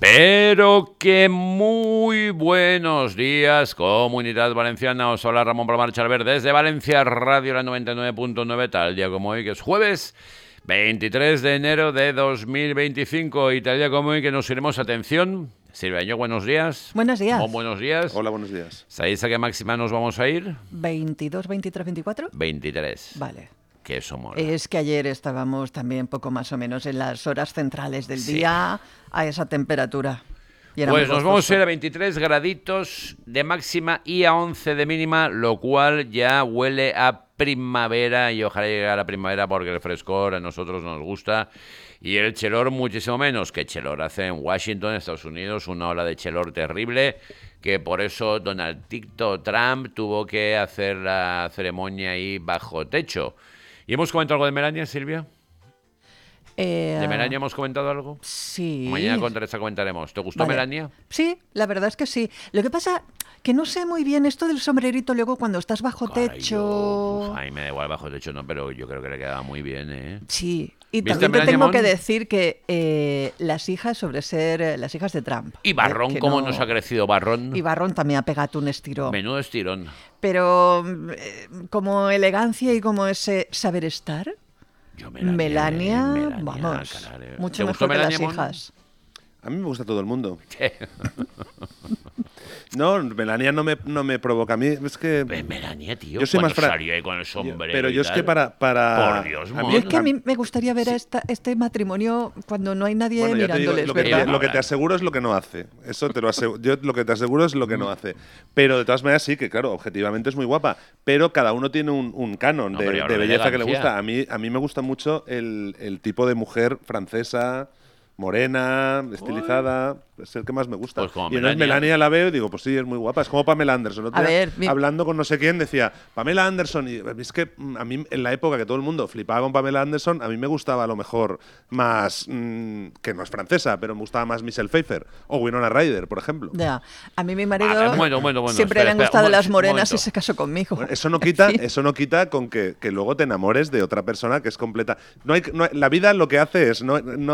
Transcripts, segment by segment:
Pero que muy buenos días, Comunidad Valenciana. Os habla Ramón Palomar Chalver desde Valencia Radio, la 99.9, tal día como hoy, que es jueves 23 de enero de 2025. Y tal día como hoy que nos iremos, atención, Silvia, buenos días. Buenos días. Buenos días. Hola, buenos días. ¿Sabéis a qué máxima nos vamos a ir? 22, 23, 24. 23. Vale. Que eso mola. Es que ayer estábamos también poco más o menos en las horas centrales del día a esa temperatura. Pues nos vamos a ir a 23 graditos de máxima y a 11 de mínima, lo cual ya huele a primavera y ojalá llegue a la primavera porque el frescor a nosotros nos gusta y el chelor muchísimo menos, que chelor hace en Washington, Estados Unidos, una ola de chelor terrible, que por eso Donald Trump tuvo que hacer la ceremonia ahí bajo techo. ¿Y hemos comentado algo de Melania, Silvia? ¿De Melania hemos comentado algo? Sí. Mañana con Teresa comentaremos. ¿Te gustó Melania? Sí, la verdad es que sí. Lo que pasa que no sé muy bien esto del sombrerito luego cuando estás bajo techo. A mí me da igual bajo techo, no, pero yo creo que le quedaba muy bien, ¿eh? Sí. Y también te tengo que decir que las hijas sobre ser las hijas de Trump. Y Barrón, ¿cómo nos ha crecido Barrón? Y Barrón también ha pegado un estirón. Menudo estirón. Pero como elegancia y como ese saber estar. Yo Melania, vamos, caray. mucho mejor que las hijas. A mí me gusta todo el mundo. No, Melania no me provoca. A mí es que... Melania, tío, yo soy más salió ahí con el sombrero. Pero yo es que para... Por Dios, es que a mí me gustaría ver este matrimonio cuando no hay nadie mirándoles, ¿verdad? Lo que te aseguro es lo que no hace. Eso te lo aseguro. Yo lo que te aseguro es lo que no hace. Pero de todas maneras sí, que claro, objetivamente es muy guapa. Pero cada uno tiene un canon de belleza que le gusta. A mí me gusta mucho el tipo de mujer francesa, morena, estilizada, es el que más me gusta. Pues y entonces Melania la veo y digo, pues sí, es muy guapa. Es como Pamela Anderson. Hablando con no sé quién decía, Pamela Anderson, y es que a mí en la época que todo el mundo flipaba con Pamela Anderson, a mí me gustaba a lo mejor más, que no es francesa, pero me gustaba más Michelle Pfeiffer o Winona Ryder, por ejemplo. Ya, a mí mi marido bueno, siempre le han gustado las morenas y se casó conmigo. Bueno, eso no quita con que luego te enamores de otra persona que es completa. La vida lo que hace es,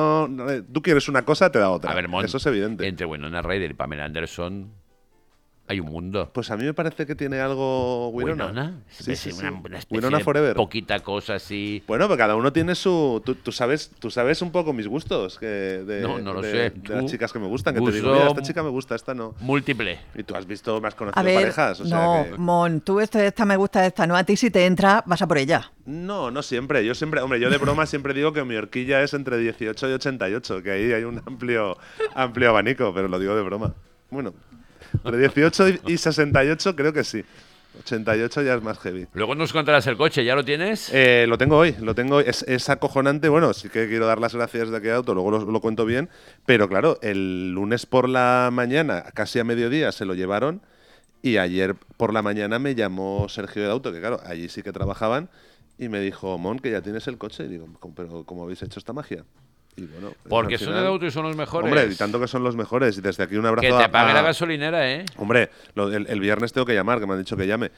tú quieres una cosa, te da otra. A ver, eso es evidente. Entre Winona Ryder y Pamela Anderson hay un mundo. Pues a mí me parece que tiene algo Winona. Sí. Una Winona Forever. Poquita cosa así. Bueno, pero cada uno tiene su... Tú sabes un poco mis gustos. No lo sé. De las chicas que me gustan. Que te digo, mira, esta chica me gusta, esta no. Múltiple. Y tú has visto, me has conocido parejas. Mon, tú esta me gusta, esta no. A ti si te entra, vas a por ella. No siempre. Yo de broma siempre digo que mi horquilla es entre 18 y 88, que ahí hay un amplio abanico, pero lo digo de broma. Bueno, entre 18 y 68 creo que sí. 88 ya es más heavy. Luego nos contarás el coche, ¿ya lo tienes? Lo tengo hoy. Es acojonante. Bueno, sí que quiero dar las gracias de aquel auto, luego lo cuento bien. Pero claro, el lunes por la mañana, casi a mediodía, se lo llevaron. Y ayer por la mañana me llamó Sergio de Auto, que claro, allí sí que trabajaban. Y me dijo, Mon, que ya tienes el coche. Y digo, pero ¿cómo habéis hecho esta magia? Y bueno, porque son de Auto y son los mejores. Hombre, y tanto que son los mejores. Y desde aquí un abrazo. Que te pague la gasolinera, ¿eh? Hombre, el viernes tengo que llamar, que me han dicho que llame.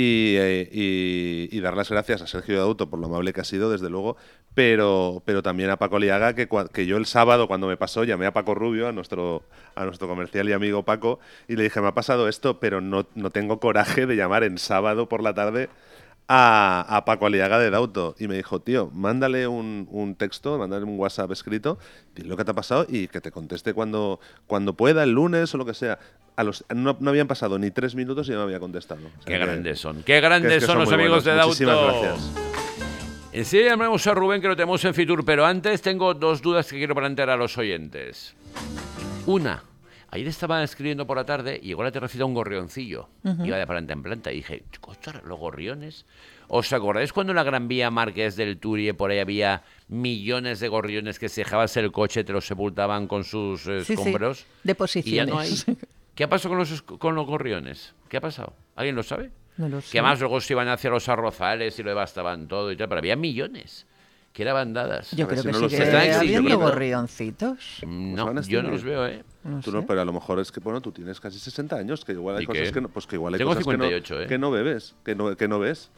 Y dar las gracias a Sergio de Auto por lo amable que ha sido, desde luego. Pero también a Paco Liaga, que yo el sábado, cuando me pasó, llamé a Paco Rubio, a nuestro comercial y amigo Paco, y le dije, me ha pasado esto, pero no tengo coraje de llamar en sábado por la tarde a Paco Aliaga de Dauto. Y me dijo, tío, mándale un texto, mándale un WhatsApp escrito, dile lo que te ha pasado y que te conteste cuando pueda, el lunes o lo que sea. No habían pasado ni 3 minutos y ya me había contestado. O sea, qué grandes son. Qué grandes son los amigos de Dauto. Muchísimas gracias. Enseguida llamamos a Rubén, que lo tenemos en Fitur, pero antes tengo 2 dudas que quiero plantear a los oyentes. Una. Ayer estaba escribiendo por la tarde y llegó la terracita un gorrioncillo. Iba de planta en planta y dije, ostras, los gorriones. ¿Os acordáis cuando en la Gran Vía Marqués del Turie por ahí había millones de gorriones que si dejabas el coche te los sepultaban con sus escombros? Sí. Deposiciones. Y ya no hay. ¿Qué ha pasado con los gorriones? ¿Qué ha pasado? ¿Alguien lo sabe? No lo sé. Que además luego se iban hacia los arrozales y lo devastaban todo y tal, pero había millones. Que eran bandadas. Yo creo que sigue habiendo gorrioncitos. No, yo no los veo, ¿eh? No sé. Pero a lo mejor es que, bueno, tú tienes casi 60 años, que igual hay cosas que no... Pues que igual hay Tengo cosas 58, que no bebes, que no ves.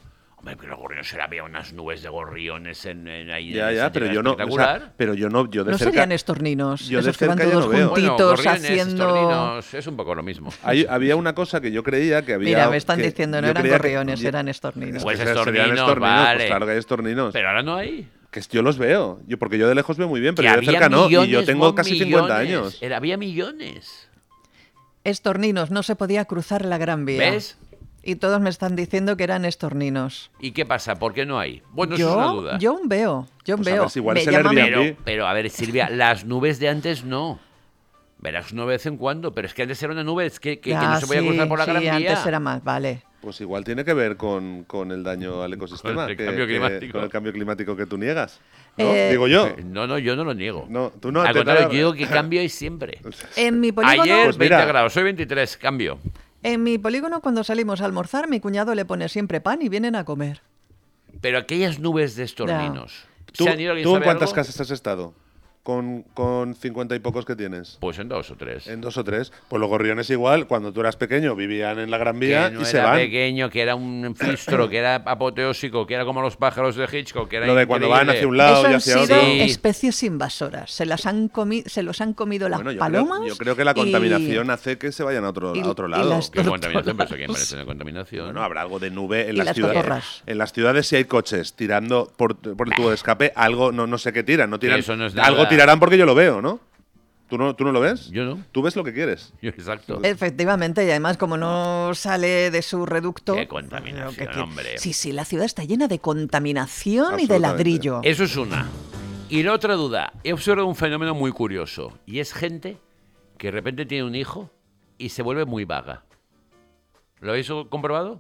Hombre, pero los gorriones había unas nubes de gorriones ahí. Ya, pero yo no, o espectacular. sea, pero yo no, yo de ¿No cerca, serían estorninos? yo de Esos que van cerca ya todos no veo. juntitos gorriones, haciendo... estorninos, es un poco lo mismo. había una cosa que yo creía que había. Mira, me están que diciendo, no yo eran creía que- gorriones, eran estorninos. Pues serían estorninos, vale. pues claro que hay estorninos. Pero ahora no hay. Que yo los veo, porque yo de lejos veo muy bien, pero Que yo de había cerca no, y yo millones, tengo casi 50 millones. años. Había millones. Estorninos, no se podía cruzar la Gran Vía. ¿Ves? Y todos me están diciendo que eran estorninos. ¿Y qué pasa? ¿Por qué no hay? Bueno, eso es una duda. Yo aún veo, Pues a veo. ver si igual Me es el llama- Airbnb. Pero, a ver, Silvia, las nubes de antes no. Verás una vez en cuando, pero es que antes era una nube que Ya, no se podía sí, cruzar por la sí, Gran Vía. antes era más, vale. Pues igual tiene que ver con el daño al ecosistema, Con el cambio climático. con el cambio climático que tú niegas. ¿no? Eh, Digo yo. No, yo no lo niego. No, tú no. Al te contrario, da- yo digo que cambio hay siempre. En mi polígono, Ayer Pues 20 mira. grados, hoy 23, cambio. cuando salimos a almorzar, mi cuñado le pone siempre pan y vienen a comer. Pero aquellas nubes de estorninos. ¿Tú, ¿Se han ido? ¿Alguien tú en sabe cuántas algo? casas has estado? Con 50 y pocos que tienes. Pues en 2 o 3. En 2 o 3. Pues los gorriones igual, cuando tú eras pequeño, vivían en la Gran Que Vía no y se era van. pequeño, que era un filtro, que era apoteósico, que era como los pájaros de Hitchcock, que era Lo de cuando van increíble. hacia un lado Eso y han hacia sido otro. Sí. especies invasoras. Se los han comido las Bueno, yo palomas. Creo, yo creo que la y- contaminación hace que se vayan a otro, y- a otro y lado. las- ¿Qué contaminación? Pero eso quién merece la contaminación. Bueno, habrá algo de nube en Y las las ciudades. cotorras. En las ciudades, si hay coches tirando por el tubo de escape, algo no sé qué tiran. No tiran eso no es algo nada. tirarán porque yo lo veo, ¿no? ¿Tú no lo ves? Yo no. Tú ves lo que quieres. Exacto. Efectivamente, y además como no sale de su reducto... Qué contaminación, lo que- hombre. Sí, la ciudad está llena de contaminación y de Absolutamente. ladrillo. Eso es una. Y la otra duda, he observado un fenómeno muy curioso, y es gente que de repente tiene un hijo y se vuelve muy vaga. ¿Lo habéis comprobado?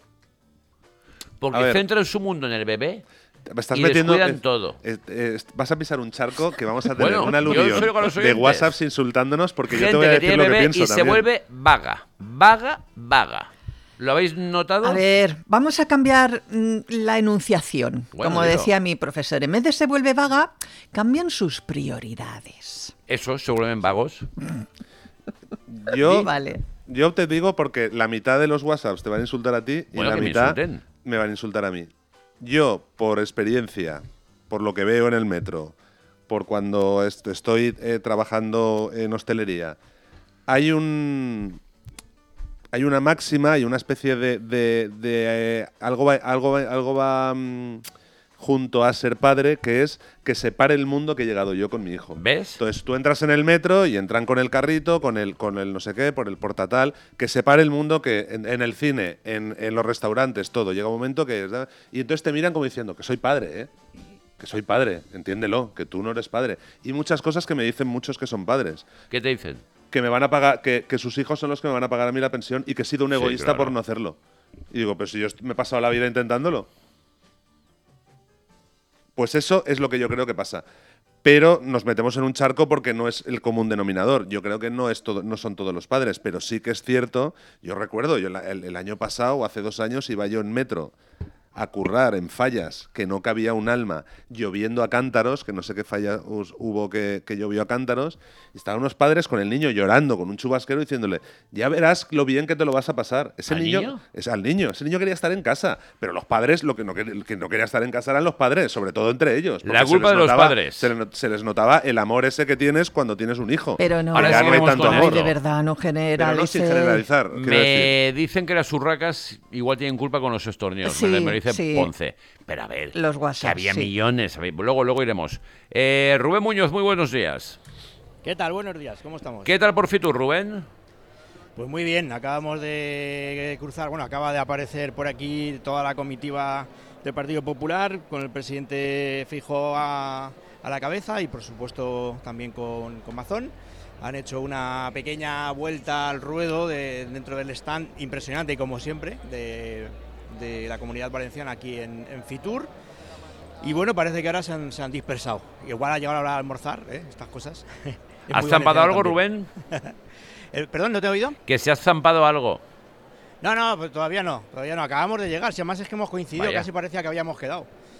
A Porque ver. centran su mundo en el bebé Me estás y metiendo. descuidan todo. Vas a pisar un charco que vamos a tener Bueno, una yo aluvión soy con los de oyentes. WhatsApps insultándonos porque yo te Gente voy a que decir tiene lo que bebé pienso y se también. vuelve vaga. Vaga. ¿Lo habéis notado? A ver, vamos a cambiar la enunciación. Bueno, Como dilo. decía mi profesor, en vez de se vuelve vaga, cambian sus prioridades. Eso, se vuelven vagos. Yo, Vale. yo te digo porque la mitad de los WhatsApps te van a insultar a ti y Bueno, la que me mitad insulten. me van a insultar a mí. Yo, por experiencia, por lo que veo en el metro, por cuando estoy trabajando en hostelería, hay una máxima, hay una especie de algo va junto a ser padre, que es que separe el mundo que he llegado yo con mi hijo. ¿Ves? Entonces tú entras en el metro y entran con el carrito, con el no sé qué, por el portatal, que separe el mundo que en el cine, en los restaurantes, todo. Llega un momento que... Y entonces te miran como diciendo que soy padre, ¿eh? Que soy padre, entiéndelo, que tú no eres padre. Y muchas cosas que me dicen muchos que son padres. ¿Qué te dicen? Que me van a pagar, que sus hijos son los que me van a pagar a mí la pensión y que he sido un Sí, egoísta claro. por no hacerlo. Y digo, pero si yo me he pasado la vida intentándolo. Pues eso es lo que yo creo que pasa. Pero nos metemos en un charco porque no es el común denominador. Yo creo que no son todos los padres, pero sí que es cierto. Yo recuerdo, el año pasado o hace 2 años iba yo en metro a currar en fallas que no cabía un alma, lloviendo a cántaros, que no sé qué falla hubo que llovió a cántaros, y estaban unos padres con el niño llorando, con un chubasquero, diciéndole, ya verás lo bien que te lo vas a pasar. Ese ¿Al niño? Es al niño. Ese niño quería estar en casa, pero los padres, lo que no quería estar en casa eran los padres, sobre todo entre ellos. La porque culpa se les de los padres. Se les notaba el amor ese que tienes cuando tienes un hijo. Pero no, Ahora ya no hay seguimos tanto con ay, amor. de verdad, no Pero generalice. no sin generalizar. quiero decir. Me dicen que las urracas igual tienen culpa con los estorninos. Sí, me lo dice sí. Ponce. Pero a ver, Los que WhatsApp, había sí. millones. Luego iremos. Rubén Muñoz, muy buenos días. ¿Qué tal? Buenos días, ¿cómo estamos? ¿Qué tal por Fitur, Rubén? Pues muy bien, acabamos de cruzar, bueno, acaba de aparecer por aquí toda la comitiva del Partido Popular, con el presidente Feijóo a la cabeza y por supuesto también con Mazón. Han hecho una pequeña vuelta al ruedo dentro del stand, impresionante como siempre, de la Comunidad Valenciana aquí en Fitur. Y bueno, parece que ahora se han dispersado. Igual ha llegado la hora de almorzar, estas cosas. Es ¿Has muy zampado algo, valenciano Rubén? también. Perdón, ¿no te he oído? Que se has zampado algo. No, pues todavía no, acabamos de llegar, si además es que hemos coincidido, Vaya. casi parecía que habíamos quedado.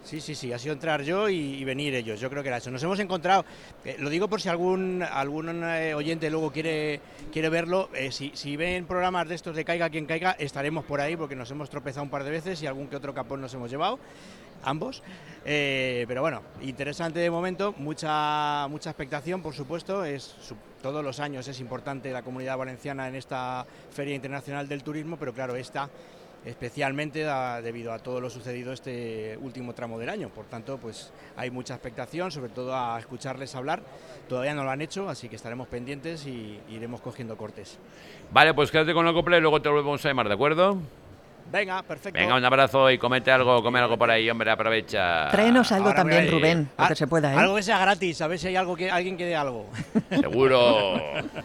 Sí, ha sido entrar yo y venir ellos, yo creo que era eso. Nos hemos encontrado, lo digo por si algún oyente luego quiere verlo, si ven programas de estos de Caiga quien caiga, estaremos por ahí porque nos hemos tropezado un par de veces y algún que otro capón nos hemos llevado, ambos, pero bueno, interesante de momento, mucha expectación, por supuesto, todos los años es importante la Comunidad Valenciana en esta Feria Internacional del Turismo, pero claro, esta especialmente debido a todo lo sucedido este último tramo del año. Por tanto, pues hay mucha expectación, sobre todo a escucharles hablar. Todavía no lo han hecho, así que estaremos pendientes y iremos cogiendo cortes. Vale, pues quédate con la copla y luego te volvemos a llamar, ¿de acuerdo? Venga, perfecto. Venga, un abrazo y come algo por ahí, hombre, aprovecha. Tráenos algo Ahora también, voy a- Rubén, lo que se pueda, ¿eh? Algo que sea gratis, a ver si hay alguien que dé algo. Seguro.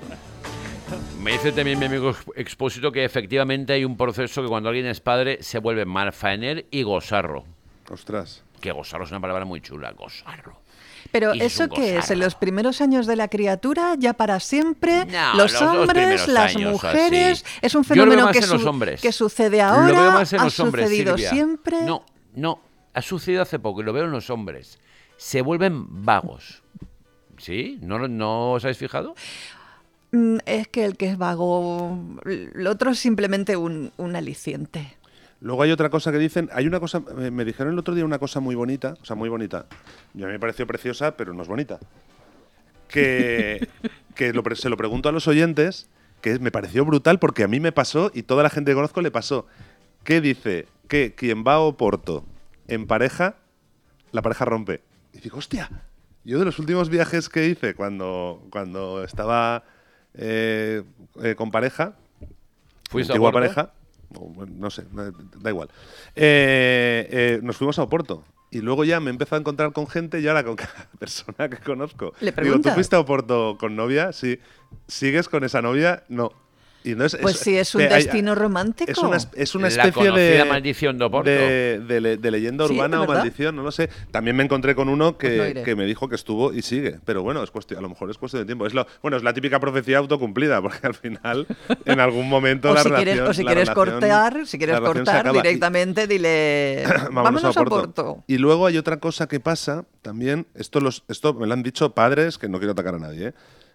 Me dice también mi amigo Expósito que efectivamente hay un proceso que cuando alguien es padre se vuelve malfaener y gozarro. Ostras. Que gozarro es una palabra muy chula, gozarro. Pero Y es ¿eso un qué es? gozarro. ¿En los primeros años de la criatura, ya para siempre? No, ¿Los los hombres, primeros las años, mujeres? así. ¿Es un Yo lo veo fenómeno más en los hombres. que sucede Lo ahora? veo más en ¿Ha los hombres, sucedido Silvia. siempre? No, ha sucedido hace poco y lo veo en los hombres. Se vuelven vagos. ¿Sí? ¿No os habéis fijado? Es que el que es vago, lo otro es simplemente un aliciente. Luego hay otra cosa que dicen, hay una cosa, me dijeron el otro día una cosa muy bonita, o sea, muy bonita. Y a mí me pareció preciosa, pero no es bonita. Que se lo pregunto a los oyentes, que me pareció brutal porque a mí me pasó y toda la gente que conozco le pasó. Que dice que quien va a Oporto en pareja, la pareja rompe. Y digo, hostia, yo de los últimos viajes que hice cuando estaba con pareja, ¿Fuiste a antigua Oporto? pareja, bueno, no sé, da igual. Nos fuimos a Oporto. Y luego ya me he empezado a encontrar con gente y ahora con cada persona que conozco. ¿Le Digo, ¿tú preguntas? fuiste a Oporto con novia? Sí. ¿Sigues con esa novia? No. Y no Pues sí, es un destino romántico. Es una La especie conocida de maldición de Oporto. de leyenda Sí, urbana ¿de o verdad? maldición, no lo sé. También me encontré con uno Pues no que, iré. que me dijo que estuvo y sigue. Pero bueno, a lo mejor es cuestión de tiempo. Es la típica profecía autocumplida, porque al final, en algún momento, O la si relación. quieres, la relación- cortar, la relación se acaba. directamente dile vámonos a Oporto. Y luego hay otra cosa que pasa también, esto me lo han dicho padres, que no quiero atacar a nadie,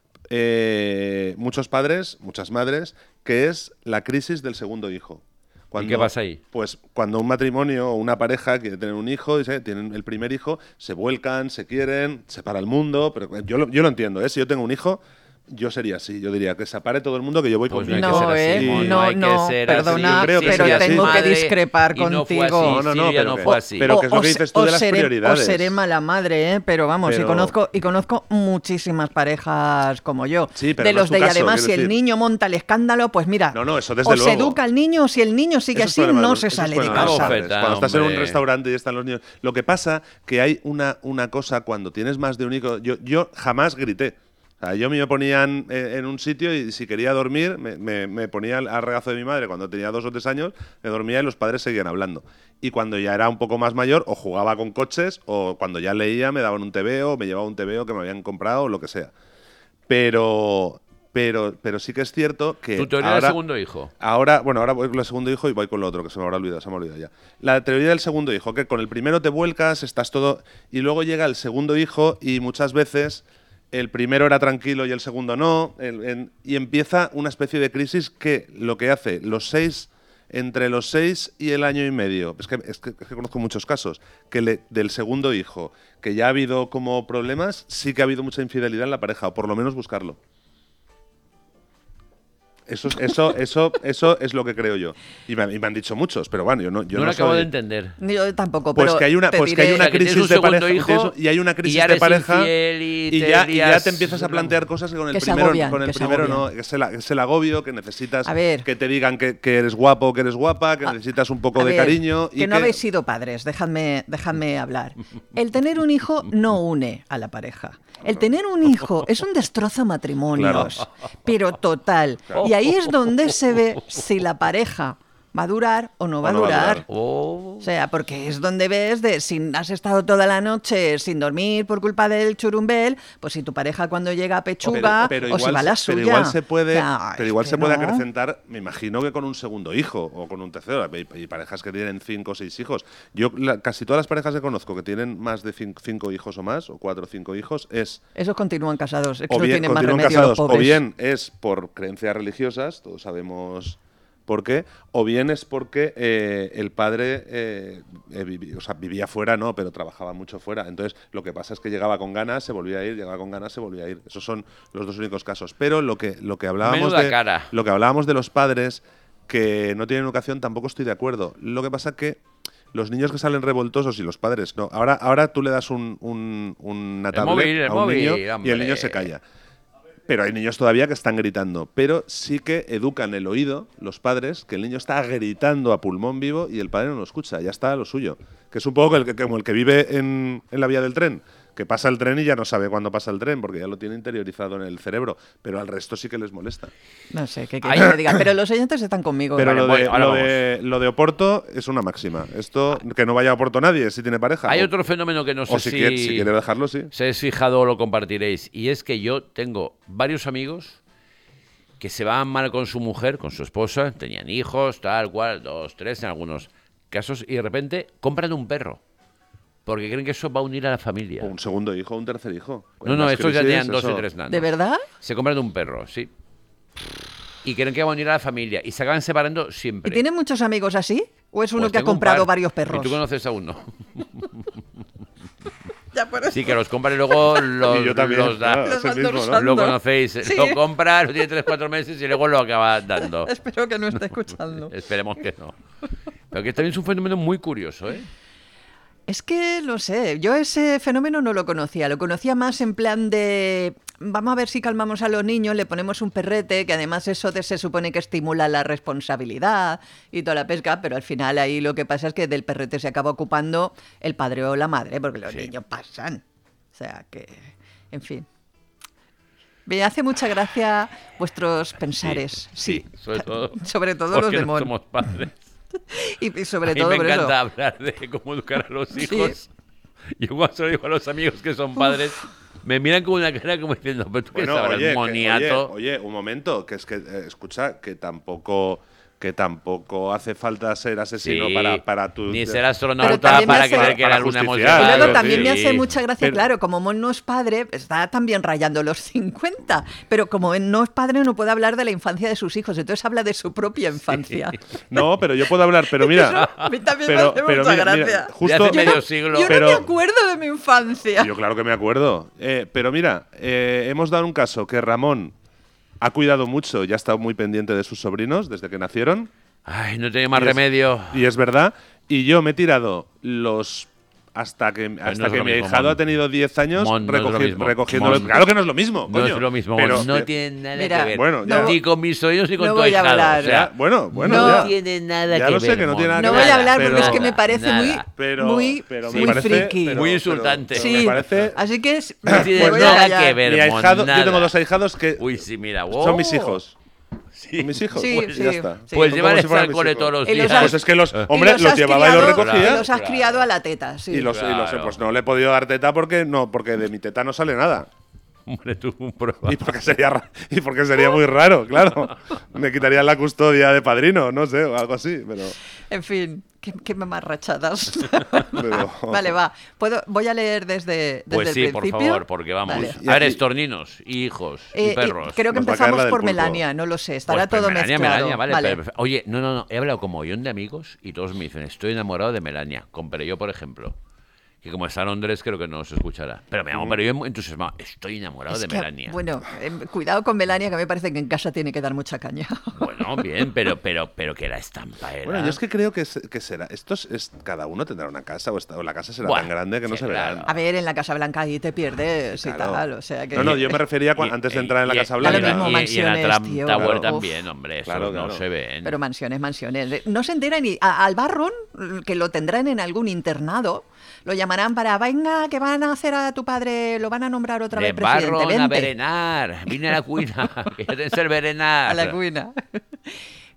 muchos padres, muchas madres, que es la crisis del segundo hijo. ¿Y qué pasa ahí? Pues cuando un matrimonio o una pareja quiere tener un hijo, tienen el primer hijo, se vuelcan, se quieren, se para el mundo, pero yo lo entiendo, ¿eh? Si yo tengo un hijo, yo sería así, yo diría que se pare todo el mundo, que yo voy Pues con mi no hay hijo. que ser así, no, hay que no, ser perdona, así. Yo creo que pero sería así. tengo que Madre, discrepar y no fue así, contigo. No, Silvia, pero no que- fue así. pero que es lo que dices tú de las seré, prioridades. O seré mala madre, pero vamos, Pero- y conozco muchísimas parejas como yo. Sí, pero de no los es tu de y caso, además, quiero si el decir. niño monta el escándalo, pues mira, No, eso desde o luego. se educa al niño, o si el niño sigue Eso es así, problema no de- se eso es sale de problema de los casa. padres. Bofeta, Cuando estás en un hombre. restaurante y están los niños. Lo que pasa que hay una cosa cuando tienes más de un hijo. Yo jamás grité. O sea, yo me ponían en un sitio y si quería dormir, me ponía al regazo de mi madre cuando tenía 2 o 3 años, me dormía y los padres seguían hablando. Y cuando ya era un poco más mayor, o jugaba con coches, o cuando ya leía, me daban un TVO, o me llevaba un TVO que me habían comprado, o lo que sea. Pero sí que es cierto que. ¿Tu teoría ahora, del segundo hijo? Ahora voy con el segundo hijo y voy con lo otro, que se me habrá olvidado, ya. La teoría del segundo hijo, que con el primero te vuelcas, estás todo. Y luego llega el segundo hijo y muchas veces el primero era tranquilo y el segundo no. Y empieza una especie de crisis que lo que hace entre los 6 y el año y medio, es que conozco muchos casos, que del segundo hijo, que ya ha habido como problemas, sí que ha habido mucha infidelidad en la pareja, o por lo menos buscarlo. Eso es lo que creo yo. Y me han dicho muchos, pero bueno, yo no lo acabo soy- de entender. Yo tampoco, Pues pero que hay una, te pues que hay diré- una O sea, que tienes crisis un de segundo pareja hijo y hay una y crisis ya de eres pareja infiel y te ya lías- te empiezas a plantear cosas que con el Que se primero agobian, con el que se primero no, agobian. es el agobio, que necesitas A ver. que te digan que eres guapo o que eres guapa, que necesitas un poco A de ver, cariño y que no habéis sido padres, dejadme hablar. El tener un hijo no une a la pareja. El tener un hijo es un destrozo matrimonios, pero total. Y ahí es donde se ve si la pareja ¿va a durar o no va a durar? Oh. O sea, porque es donde ves de si has estado toda la noche sin dormir por culpa del churumbel, pues si tu pareja cuando llega a pechuga o si va a la suya. Pero igual se puede, O sea, pero igual es se que puede no. acrecentar, me imagino que con un segundo hijo o con un tercero. Hay parejas que tienen 5 o 6 hijos. Yo casi todas las parejas que conozco que tienen más de 5 hijos o más, o 4 o 5 hijos, Esos continúan casados, es que o no bien tienen más continúan remedio casados, los o pobres. bien es por creencias religiosas, todos sabemos por qué, o bien es porque el padre vivía fuera, no, pero trabajaba mucho fuera. Entonces, lo que pasa es que llegaba con ganas, se volvía a ir, llegaba con ganas, se volvía a ir. Esos son los dos únicos casos. Pero lo que hablábamos lo que hablábamos de los padres que no tienen educación, tampoco estoy de acuerdo. Lo que pasa es que los niños que salen revoltosos y los padres no. Ahora tú le das una tablet a un niño y el niño se calla. Pero hay niños todavía que están gritando. Pero sí que educan el oído, los padres, que el niño está gritando a pulmón vivo y el padre no lo escucha. Ya está lo suyo. Que es un poco como el que vive en la vía del tren. Que pasa el tren y ya no sabe cuándo pasa el tren, porque ya lo tiene interiorizado en el cerebro. Pero al resto sí que les molesta. No sé, qué quieres que diga. Pero los oyentes están conmigo. Pero Vale, lo de Oporto es una máxima. Esto, que no vaya a Oporto nadie si tiene pareja. Hay otro fenómeno que no sé si quiere dejarlo, sí. Si habéis fijado o lo compartiréis. Y es que yo tengo varios amigos que se van mal con su mujer, con su esposa, tenían hijos, tal cual, 2, 3 en algunos casos, y de repente compran un perro. Porque creen que eso va a unir a la familia. O un segundo hijo o un tercer hijo. No, estos ya tenían 2 y 3 nanos. ¿De verdad? Se compran un perro, sí. Y creen que va a unir a la familia. Y se acaban separando siempre. ¿Y tienen muchos amigos así? ¿O es uno Pues que ha tengo un comprado par. varios perros? Y tú conoces a uno. Ya por eso. Sí, que los compra y luego Y yo también, los da. claro, es el Los mismo, ando ¿no? Lo conocéis. Sí. Lo compra, lo tiene 3-4 meses y luego lo acaba dando. Espero que no esté escuchando. Esperemos que no. Pero que también es un fenómeno muy curioso, ¿eh? Es que, no sé, yo ese fenómeno no lo conocía más en plan de, vamos a ver si calmamos a los niños, le ponemos un perrete, que además eso se supone que estimula la responsabilidad y toda la pesca, pero al final ahí lo que pasa es que del perrete se acaba ocupando el padre o la madre, porque los niños pasan. O sea que, en fin. Me hace mucha gracia vuestros pensares, sí. Sobre todo los de no Mon. somos padres. Y sobre A mí todo me por eso. encanta hablar de cómo educar a los hijos. Yo cuando se lo digo a los amigos que son padres, me miran con una cara como diciendo, pero tú qué sabrás, moniato. Oye, un momento, que es que, escucha, que tampoco hace falta ser asesino Sí, para tu... ni ser Pero astronauta también me para hace- creer que para la luna hemos justiciar. Y llegado. luego también me Sí. hace mucha gracia, Pero- claro, como Mon no es padre, está también rayando los 50, pero como él no es padre no puede hablar de la infancia de sus hijos, entonces habla de su propia infancia. No, pero yo puedo hablar, pero mira... Eso a mí también me hace mucha gracia. justo... De hace medio siglo. Yo no me acuerdo de mi infancia. Yo claro que me acuerdo. Pero mira, hemos dado un caso que Ramón ha cuidado mucho y ha estado muy pendiente de sus sobrinos desde que nacieron. Ay, no tenía más Y es- remedio. Y es verdad. Y yo me he tirado hasta que no es mi lo mismo, ahijado Mon. ha tenido 10 años Mon, no es lo mismo. recogiéndolo. Mon. Claro que no es lo mismo, No coño. es lo mismo. Pero, no tiene nada Mira, que ver. bueno, ya. Ni con mis sobrinos ni con No tu voy a ahijado. hablar. O sea, ya, bueno, no ya. tiene nada Ya que lo ver. sé que no tiene nada No que voy ver, a hablar porque pero- es que me parece nada. muy me parece- friki. pero- Muy insultante. pero Sí, me parece... así que No me tiene voy a nada callar. que ver. Mi ahijado, nada. yo tengo 2 ahijados que Uy, sí, mira. son mis wow. hijos. Sí. Son mis hijos. Sí, Pues sí, ya está. sí. Pues Son llévales como si fueran al mis cole hijos. todos los Y los días. Pues es que los... Y Hombre, los has llevaba y criado- los recogía. y los has criado a la teta, sí. Y los, Claro. pues no le he podido dar teta porque de mi teta no sale nada. Hombre, tú prueba. Y porque sería muy raro, claro. Me quitarían la custodia de padrino, no sé, o algo así, pero... En fin, qué mamarrachadas. pero- Vale, va. Voy a leer desde Pues el sí, por principio. favor, porque vamos. Vale. A ver, estorninos, hijos y perros. Creo que Nos va a caer la empezamos del por pulpo. Melania, no lo sé. Estará Pues todo Melania, mezclado. Melania, vale. Vale. Oye, no. He hablado con mogollón de amigos y todos me dicen, estoy enamorado de Melania. Pero yo, por ejemplo, que como está en Londres, creo que no se escuchará. Pero me amo, pero yo muy entusiasmado. Estoy enamorado Es de que, Melania. bueno, cuidado con Melania, que me parece que en casa tiene que dar mucha caña. Bueno, bien, pero que la estampa era. Bueno, yo es que creo que será... cada uno tendrá una casa o la casa será Bueno, tan grande que no sí, se verá. claro. A ver, en la Casa Blanca ahí te pierdes y Claro. tal, o sea que... No, yo me refería antes de entrar en la Casa Da lo Blanca. mismo, y en mansiones, la Trump tío. Tower Claro. también, hombre. Eso Claro, no claro. se ven. Pero mansiones. No se entera ni... Al Barron, que lo tendrán en algún internado, lo llamarán para, venga, que van a hacer a tu padre, lo van a nombrar otra de vez presidente. Barron a Vente berenar. Vine a la cuina. Que ser berenar. a la cuina.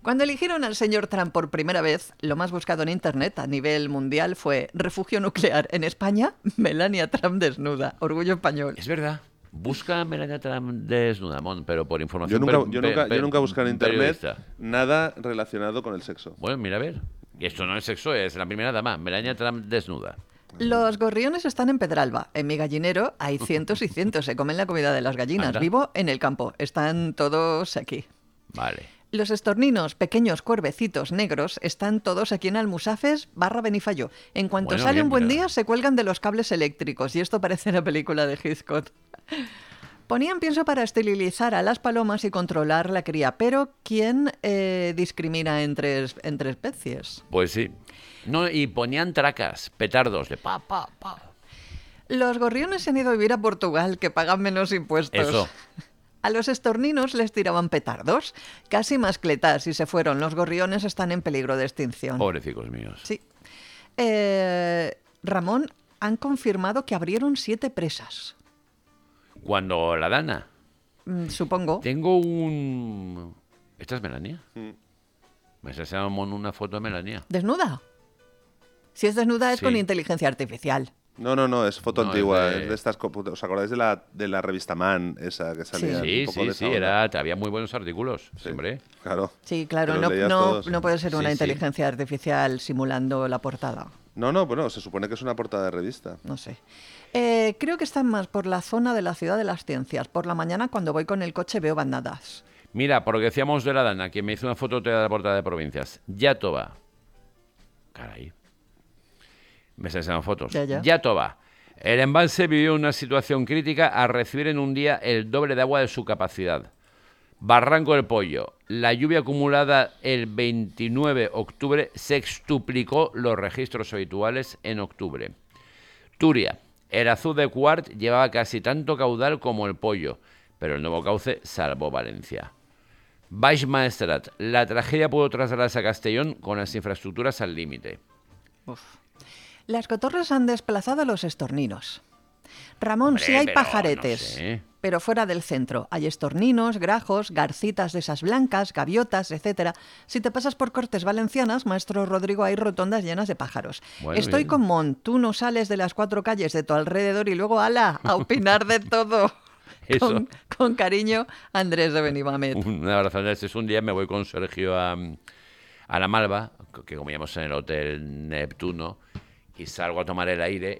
Cuando eligieron al señor Trump por primera vez, lo más buscado en Internet a nivel mundial fue refugio nuclear. En España, Melania Trump desnuda. Orgullo español. Es verdad. Busca a Melania Trump desnuda, pero por Yo información. nunca busco en internet periodista. nada relacionado con el sexo. Bueno, mira a ver. Y esto no es sexo, es la primera dama. Melania Trump desnuda. Los gorriones están en Pedralba. En mi gallinero hay cientos y cientos. Se comen la comida de las gallinas. Anda. Vivo en el campo. Están todos aquí. Vale. Los estorninos, pequeños cuervecitos negros, están todos aquí en Almusafes /Benifayó. En cuanto Bueno, sale bien, un buen mira. día, se cuelgan de los cables eléctricos. Y esto parece la película de Hitchcock. Ponían pienso para esterilizar a las palomas y controlar la cría. Pero ¿quién discrimina entre especies? Pues sí. No, y ponían tracas, petardos de pa. Los gorriones se han ido a vivir a Portugal, que pagan menos impuestos. Eso. A los estorninos les tiraban petardos, casi mascletas, y se fueron. Los gorriones están en peligro de extinción. Pobrecicos míos. Sí. Ramón, han confirmado que abrieron 7 presas. Cuando la Dana. Supongo. Tengo un... ¿Esta es Melania? Mm. Me está enseñando una foto de Melania. ¿Desnuda? Si es desnuda es Sí. con inteligencia artificial. No, es foto No, antigua. es de- Es de estas, ¿os acordáis de la revista Man, esa que salía? Sí, un poco de sí, esa onda? había muy buenos artículos, Sí, hombre. Claro. Sí, claro, Te los leías no todos. puede ser una Sí, sí. inteligencia artificial simulando la portada. No, bueno, se supone que es una portada de revista. No sé. Creo que están más por la zona de la Ciudad de las Ciencias. Por la mañana, cuando voy con el coche, veo bandadas. Mira, por lo que decíamos de la Dana, que me hizo una foto de la portada de Provincias. Yatoba. Caray. Me están enseñando fotos. Ya. Yatoba. El embalse vivió una situación crítica al recibir en un día el doble de agua de su capacidad. Barranco del Pollo. La lluvia acumulada el 29 de octubre sextuplicó los registros habituales en octubre. Turia. El Azul de Quart llevaba casi tanto caudal como el Pollo, pero el nuevo cauce salvó Valencia. Baix Maestrat. La tragedia pudo trasladarse a Castellón con las infraestructuras al límite. Uf. Las cotorras han desplazado a los estorninos. Ramón, Hombre, sí hay pero pajaretes, no sé. pero fuera del centro. Hay estorninos, grajos, garcitas de esas blancas, gaviotas, etcétera. Si te pasas por Cortes Valencianas, maestro Rodrigo, hay rotondas llenas de pájaros. Bueno, Estoy bien. con Mon, tú no sales de las 4 calles de tu alrededor y luego, ala, a opinar de todo. Eso. Con cariño, Andrés de Benimamet. Un abrazo, Andrés. Es un día me voy con Sergio a La Malva, que comíamos en el Hotel Neptuno, y salgo a tomar el aire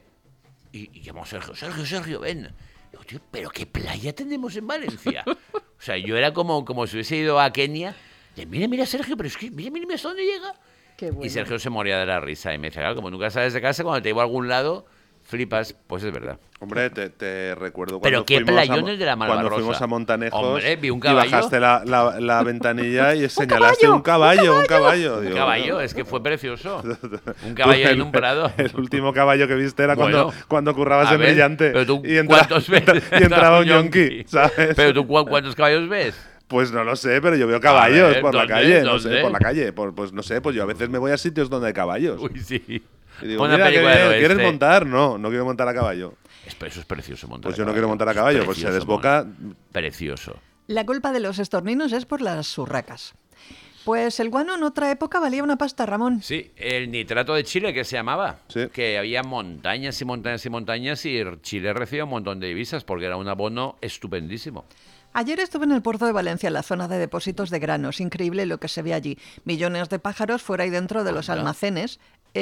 y llamo a Sergio, ven. Digo, tío, pero qué playa tenemos en Valencia. O sea, yo era como si hubiese ido a Kenia. Y, mira, Sergio, pero es que mira hasta dónde llega. Qué bueno. Y Sergio se moría de la risa y me dice, claro, como nunca sales de casa, cuando te llevo a algún lado, flipas. Pues es verdad. Hombre, te recuerdo Pero cuando qué fuimos playones de la cuando Malvarrosa. fuimos a Montanejos. Hombre, vi un y caballo. bajaste la ventanilla y señalaste un caballo. Un Digo, caballo, bueno. es que fue precioso. Un caballo en un prado. El último caballo que viste era Bueno, cuando currabas a en ver, Brillante. pero tú, y ¿cuántos ves? y entraba un yonki, ¿sabes? Pero tú, ¿cuántos caballos ves? Pues no lo sé, pero yo veo caballos ver, por la ¿dónde? calle. No ¿Dónde? sé, por la calle. Pues no sé, pues yo a veces me voy a sitios donde hay caballos. Uy, sí. Y digo, Una mira, qué película del bien, ¿quieres oeste. montar? No quiero montar a caballo. Eso es precioso montar. Pues yo no quiero montar a caballo, pues se desboca. Precioso. La culpa de los estorninos es por las urracas. Pues el guano en otra época valía una pasta, Ramón. Sí, el nitrato de Chile que se llamaba. Sí. Que había montañas y montañas y montañas y Chile recibía un montón de divisas porque era un abono estupendísimo. Ayer estuve en el puerto de Valencia, en la zona de depósitos de granos. Increíble lo que se ve allí. Millones de pájaros fuera y dentro de los Anda. almacenes.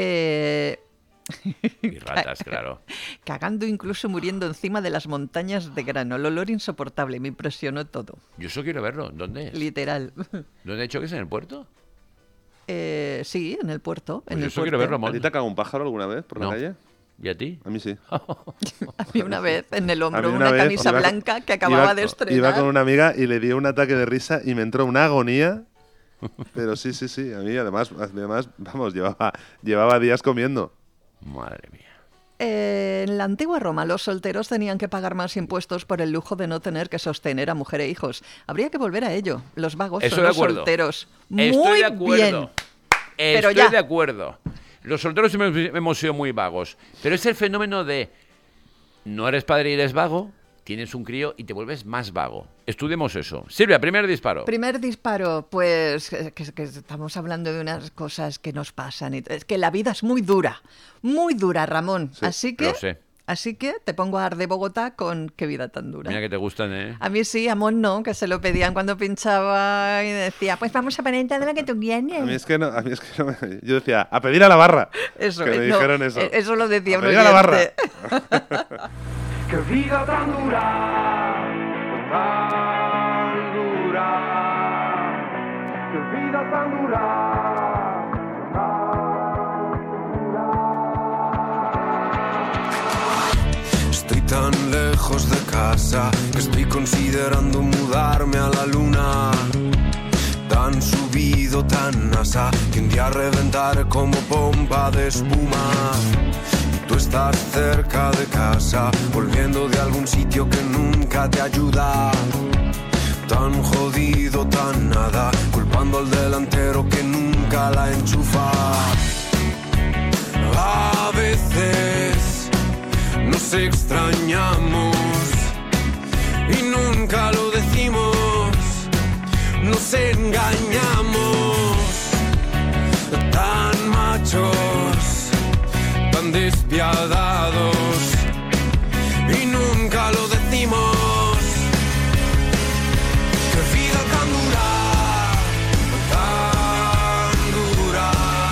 Y ratas, claro. Cagando, incluso muriendo encima de las montañas de grano. El olor insoportable, me impresionó todo. Yo eso quiero verlo. ¿Dónde es? Literal. ¿Dónde he dicho que es? ¿En el puerto? Sí, en el puerto. Pues en yo el eso quiero puerto. verlo, ¿A ti te ha cagado un pájaro alguna vez por No. la calle? ¿Y a ti? A mí sí. A mí una vez, en el A hombro, mí una vez camisa iba- blanca que acababa iba- de estrenar. Iba con una amiga y le dio un ataque de risa y me entró una agonía. Pero sí. A mí además vamos, llevaba días comiendo. Madre mía. En la antigua Roma, los solteros tenían que pagar más impuestos por el lujo de no tener que sostener a mujer e hijos. Habría que volver a ello. Los vagos Estoy son de los acuerdo. solteros. Estoy Muy de acuerdo. bien. Pero Estoy ya. de acuerdo. Los solteros hemos sido muy vagos. Pero es el fenómeno de no eres padre y eres vago, tienes un crío y te vuelves más vago. Estudiemos eso. Silvia, primer disparo. Primer disparo, pues que estamos hablando de unas cosas que nos pasan. Es que la vida es muy dura, Ramón. Sí, Así que te pongo a Ar de Bogotá con Qué vida tan dura. Mira que te gustan, ¿eh? A mí sí, a Mon no, que se lo pedían cuando pinchaba y decía, pues vamos a poner todo lo que tú quieres. A mí es que no. Yo decía, a pedir a la barra. Eso, que me dijeron eso. Eso lo decía a un pedir a la barra. Qué vida tan dura, tan dura. Qué vida tan dura. Estoy tan lejos de casa que estoy considerando mudarme a la luna. Tan subido, tan asa, que un día reventar como pompa de espuma. Y tú estás cerca de casa, volviendo de algún sitio que nunca te ayuda. Tan jodido, tan nada, culpando al delantero que nunca la enchufa. A veces nos extrañamos y nunca lo decimos, nos engañamos, tan machos, tan despiadados y nunca lo decimos. Qué vida tan dura, tan dura,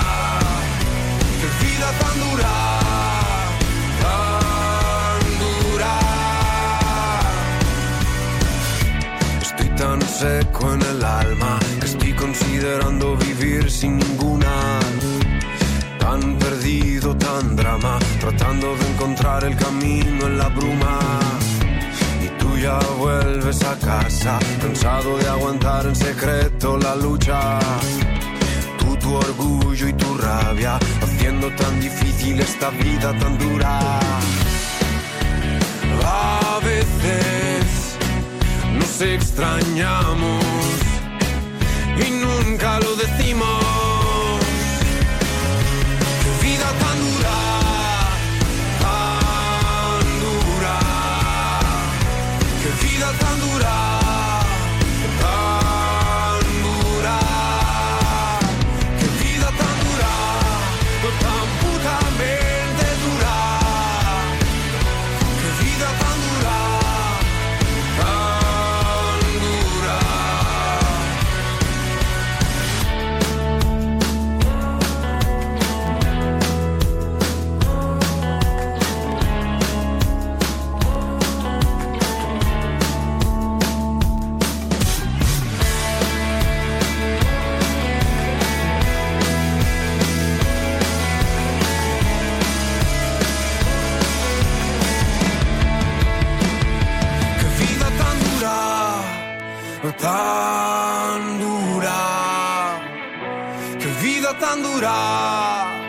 qué vida tan dura. Tan seco en el alma que estoy considerando vivir sin ninguna. Tan perdido, tan drama, tratando de encontrar el camino en la bruma. Y tú ya vuelves a casa, cansado de aguantar en secreto la lucha. Tú, tu orgullo y tu rabia, haciendo tan difícil esta vida tan dura. A veces nos extrañamos y nunca lo decimos. Qué vida tan dura, tan dura. Qué vida tan dura, tan dura. Qué vida tan dura, tan putamente dura. Qué vida tan dura. Tan dura, qué vida tan dura.